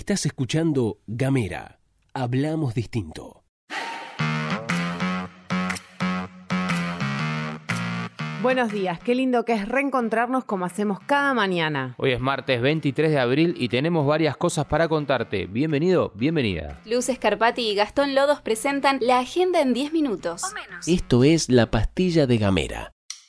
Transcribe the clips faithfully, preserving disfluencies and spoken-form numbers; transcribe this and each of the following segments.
Estás escuchando Gamera. Hablamos distinto. Buenos días, qué lindo que es reencontrarnos como hacemos cada mañana. Hoy es martes veintitrés de abril y tenemos varias cosas para contarte. Bienvenido, bienvenida. Luz Scarpati y Gastón Lodos presentan la agenda en diez minutos. O menos. Esto es La Pastilla de Gamera.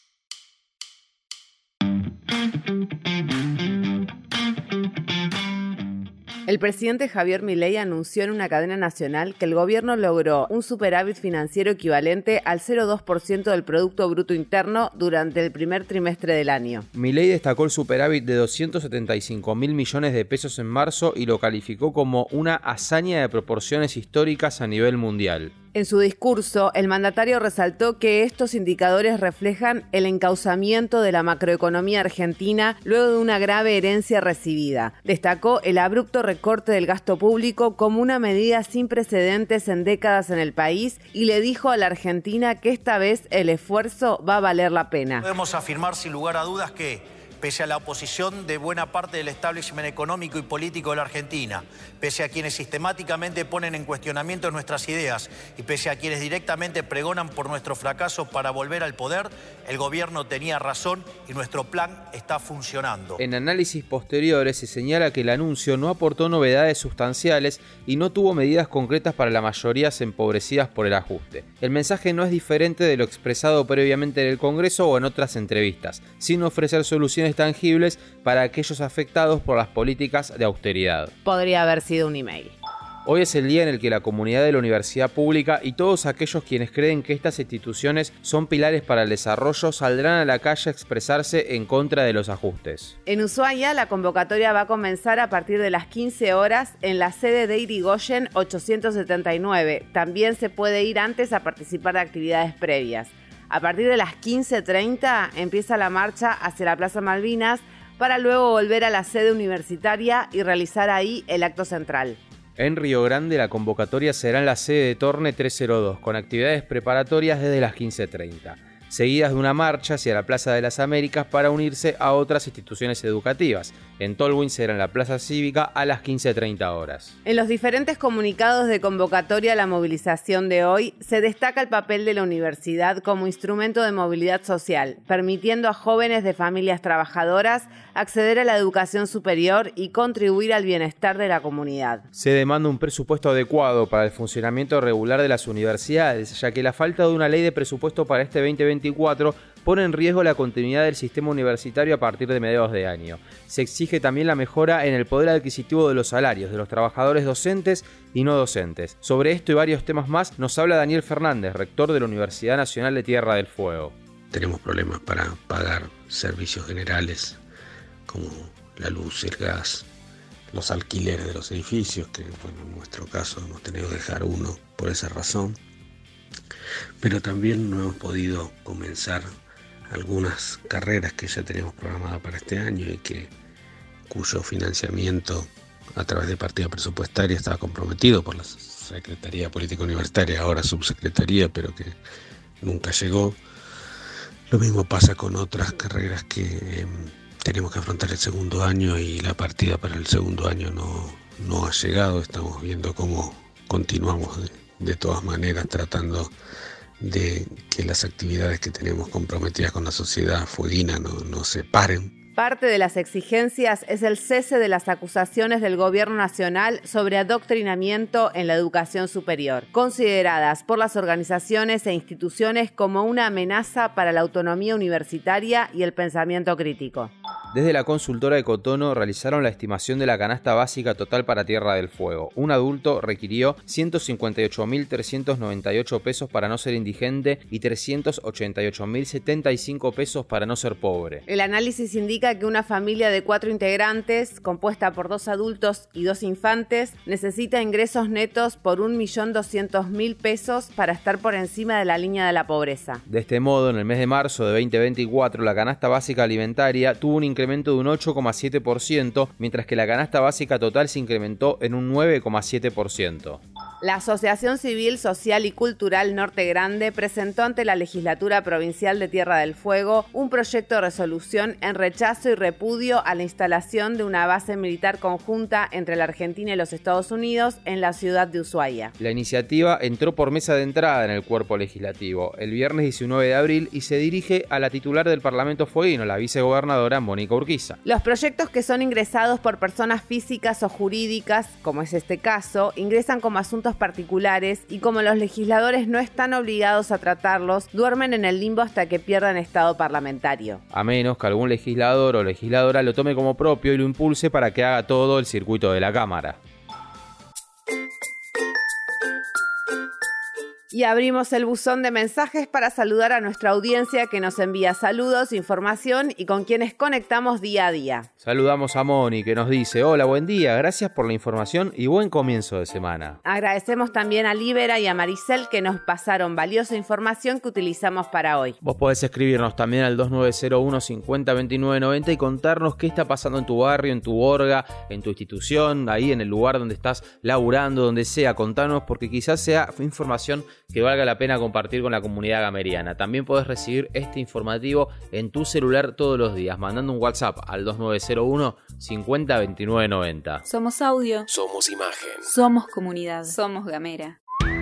El presidente Javier Milei anunció en una cadena nacional que el gobierno logró un superávit financiero equivalente al cero coma dos por ciento del Producto Bruto Interno durante el primer trimestre del año. Milei destacó el superávit de doscientos setenta y cinco mil millones de pesos en marzo y lo calificó como una hazaña de proporciones históricas a nivel mundial. En su discurso, el mandatario resaltó que estos indicadores reflejan el encauzamiento de la macroeconomía argentina luego de una grave herencia recibida. Destacó el abrupto recorte del gasto público como una medida sin precedentes en décadas en el país y le dijo a la Argentina que esta vez el esfuerzo va a valer la pena. Podemos afirmar sin lugar a dudas que, pese a la oposición de buena parte del establishment económico y político de la Argentina, pese a quienes sistemáticamente ponen en cuestionamiento nuestras ideas y pese a quienes directamente pregonan por nuestro fracaso para volver al poder, el gobierno tenía razón y nuestro plan está funcionando. En análisis posteriores se señala que el anuncio no aportó novedades sustanciales y no tuvo medidas concretas para las mayorías empobrecidas por el ajuste. El mensaje no es diferente de lo expresado previamente en el Congreso o en otras entrevistas, sin ofrecer soluciones tangibles para aquellos afectados por las políticas de austeridad. Podría haber sido un email. Hoy es el día en el que la comunidad de la universidad pública y todos aquellos quienes creen que estas instituciones son pilares para el desarrollo saldrán a la calle a expresarse en contra de los ajustes. En Ushuaia, la convocatoria va a comenzar a partir de las quince horas en la sede de Irigoyen ochocientos setenta y nueve. También se puede ir antes a participar de actividades previas. A partir de las quince treinta empieza la marcha hacia la Plaza Malvinas para luego volver a la sede universitaria y realizar ahí el acto central. En Río Grande la convocatoria será en la sede de Torne trescientos dos con actividades preparatorias desde las quince treinta, seguidas de una marcha hacia la Plaza de las Américas para unirse a otras instituciones educativas. En Tolwyn será en la Plaza Cívica a las quince treinta horas. En los diferentes comunicados de convocatoria a la movilización de hoy, se destaca el papel de la universidad como instrumento de movilidad social, permitiendo a jóvenes de familias trabajadoras acceder a la educación superior y contribuir al bienestar de la comunidad. Se demanda un presupuesto adecuado para el funcionamiento regular de las universidades, ya que la falta de una ley de presupuesto para este veinte veinticuatro pone en riesgo la continuidad del sistema universitario a partir de mediados de año. Se exige también la mejora en el poder adquisitivo de los salarios de los trabajadores docentes y no docentes. Sobre esto y varios temas más nos habla Daniel Fernández, rector de la Universidad Nacional de Tierra del Fuego. Tenemos problemas para pagar servicios generales como la luz, el gas, los alquileres de los edificios, que bueno, en nuestro caso hemos tenido que dejar uno por esa razón. Pero también no hemos podido comenzar algunas carreras que ya teníamos programadas para este año y que cuyo financiamiento a través de partida presupuestaria estaba comprometido por la Secretaría Política Universitaria, ahora Subsecretaría, pero que nunca llegó. Lo mismo pasa con otras carreras que eh, tenemos que afrontar el segundo año y la partida para el segundo año no, no ha llegado. Estamos viendo cómo continuamos de, de todas maneras tratando de que las actividades que tenemos comprometidas con la sociedad fueguina no, no se paren. Parte de las exigencias es el cese de las acusaciones del gobierno nacional sobre adoctrinamiento en la educación superior, consideradas por las organizaciones e instituciones como una amenaza para la autonomía universitaria y el pensamiento crítico. Desde la consultora Ecotono realizaron la estimación de la canasta básica total para Tierra del Fuego. Un adulto requirió ciento cincuenta y ocho mil trescientos noventa y ocho pesos para no ser indigente y trescientos ochenta y ocho mil setenta y cinco pesos para no ser pobre. El análisis indica que una familia de cuatro integrantes, compuesta por dos adultos y dos infantes, necesita ingresos netos por un millón doscientos mil pesos para estar por encima de la línea de la pobreza. De este modo, en el mes de marzo de veinte veinticuatro, la canasta básica alimentaria tuvo un incremento de un ocho coma siete por ciento, mientras que la canasta básica total se incrementó en un nueve coma siete por ciento. La Asociación Civil, Social y Cultural Norte Grande presentó ante la Legislatura Provincial de Tierra del Fuego un proyecto de resolución en rechazo y repudio a la instalación de una base militar conjunta entre la Argentina y los Estados Unidos en la ciudad de Ushuaia. La iniciativa entró por mesa de entrada en el cuerpo legislativo el viernes diecinueve de abril y se dirige a la titular del Parlamento fueguino, la vicegobernadora Mónica Urquiza. Los proyectos que son ingresados por personas físicas o jurídicas, como es este caso, ingresan como asuntos particulares y como los legisladores no están obligados a tratarlos, duermen en el limbo hasta que pierdan estado parlamentario. A menos que algún legislador o legisladora lo tome como propio y lo impulse para que haga todo el circuito de la Cámara. Y abrimos el buzón de mensajes para saludar a nuestra audiencia que nos envía saludos, información y con quienes conectamos día a día. Saludamos a Moni que nos dice: hola, buen día, gracias por la información y buen comienzo de semana. Agradecemos también a Libera y a Maricel que nos pasaron valiosa información que utilizamos para hoy. Vos podés escribirnos también al dos nueve cero uno cincuenta veintinueve noventa y contarnos qué está pasando en tu barrio, en tu orga, en tu institución, ahí en el lugar donde estás laburando, donde sea. Contanos porque quizás sea información que valga la pena compartir con la comunidad gameriana. También podés recibir este informativo en tu celular todos los días, mandando un WhatsApp al dos nueve cero uno cincuenta veintinueve noventa. Somos audio. Somos imagen. Somos comunidad. Somos Gamera.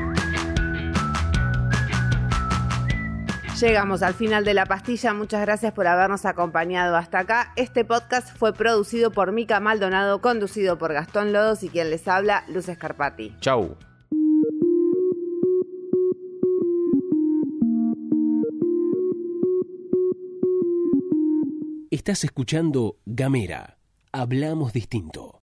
Llegamos al final de la pastilla, muchas gracias por habernos acompañado hasta acá. Este podcast fue producido por Mica Maldonado, conducido por Gastón Lodos y quien les habla, Luz Scarpati. Chau. Estás escuchando Gamera. Hablamos distinto.